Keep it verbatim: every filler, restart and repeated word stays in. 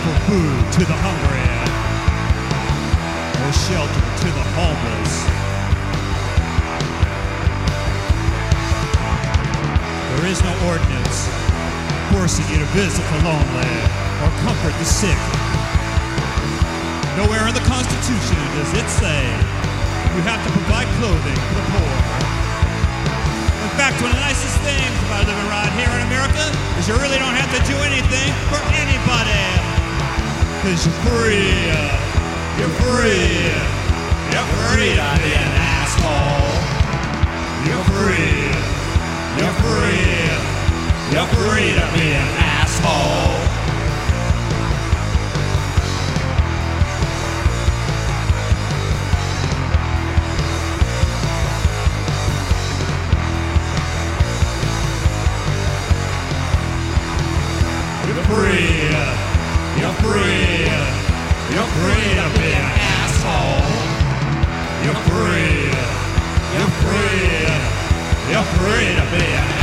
offer food to the hungry, or shelter to the homeless. There is no ordinance forcing you to visit the lonely or comfort the sick. Nowhere in the Constitution does it say you have to provide clothing for the poor. In fact, one of the nicest things about living right here in America is you really don't have to do anything for anybody. Cause you're free. You're free. You're free to be an asshole. You're free. You're free. You're free to be an asshole. You're free, you're free, you're free to be an asshole. You're free, you're free, you're free to be an